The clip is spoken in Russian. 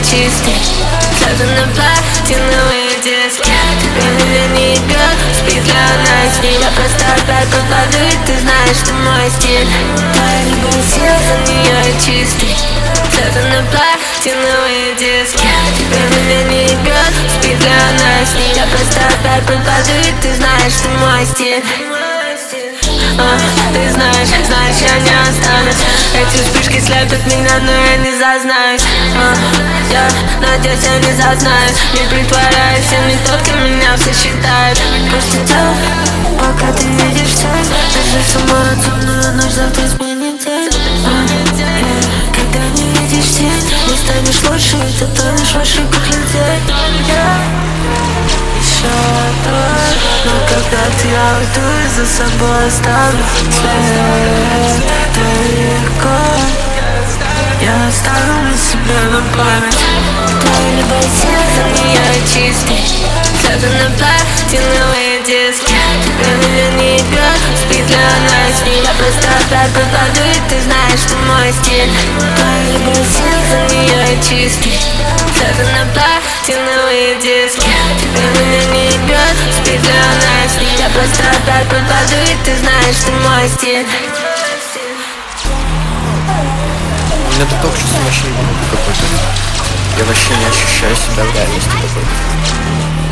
чистый. Слезы на платиновые диски. Тебе меня не идет, спит для сне. Я просто опять попаду, и ты знаешь, что мой стиль. Твоя любовь сила за нее чистый. Слезы на платиновые диски. Тебе меня не идет, спит для сне. Я просто опять попаду, и ты знаешь, что мой стиль. Ты знаешь, я не останусь. Эти вспышки слепят меня, но я не зазнаюсь. Я надеюсь, я не зазнаюсь. Не притворяюсь, всеми тотками меня все считают. Просто тело, пока ты видишь цель. Даже самая темная ночь завтра сменит день. Когда не видишь тень, не станешь лучше, ты тонешь в ошибках людей. Еще дождь, но когда-то я уйду и за собой оставлю след. Далеко я оставлю себе на память. Твоя любовь сила за нее чистый. Слезы на платиновые диски. Тебе меня не идет, спит для сне. Я просто опять попаду, и ты знаешь, что мой стиль. Твоя любовь сила за нее чистый. Слезы на платиновые диски. Тебе меня не идет, спит для сне. Я просто опять попаду, и ты знаешь, что мой стиль. У меня тут общий сумасшедший какой-то. Я вообще не ощущаю себя в реальности какой-то.